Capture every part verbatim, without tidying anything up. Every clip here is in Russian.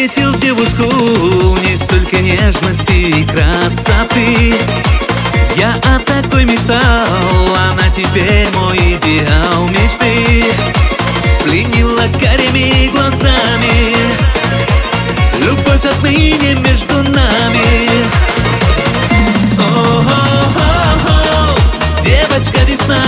встретил девушку, в ней столько нежности и красоты. Я о такой мечтал, она теперь мой идеал мечты. Пленила карими глазами, любовь отныне между нами. О-о-о-о, девочка весна,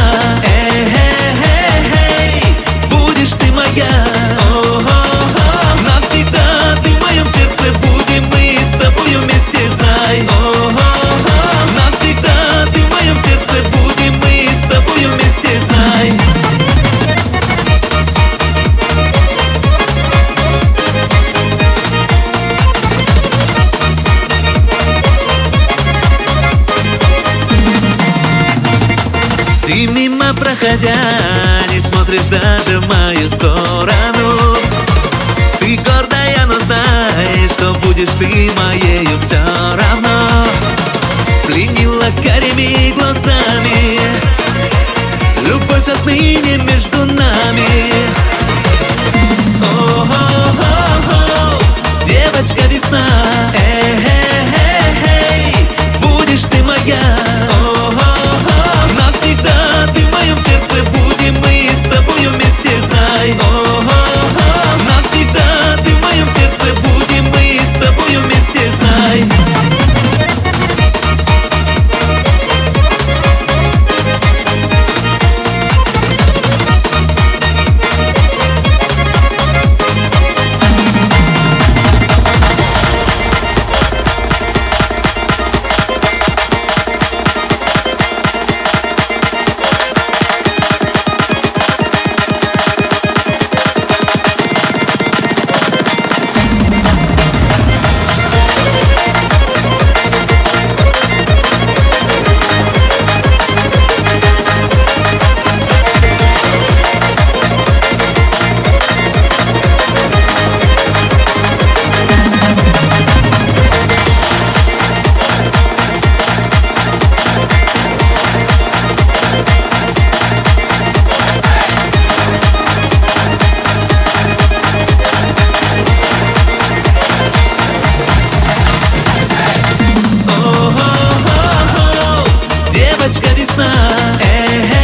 эй-эй-эй, будешь ты моя. О-о-о, навсегда ты в моем сердце, будем мы с тобою вместе, знай. О-о-о, навсегда ты в моем сердце, будем мы с тобою вместе, знай. Ты мимо проходя не смотришь даже в мою сторону. Ты гордая, но знай, что будешь ты моею все равно. Пленила карими глазами, любовь отныне между нами. О-о-о-о, девочка весна, эй-эй-эй, будешь ты моя. Навсегда ты в моем сердце, будем мы с тобою вместе, знай. О-о-о, навсегда ты в моем сердце, будем мы с тобою вместе, знай. Девочка весна, эй-эй.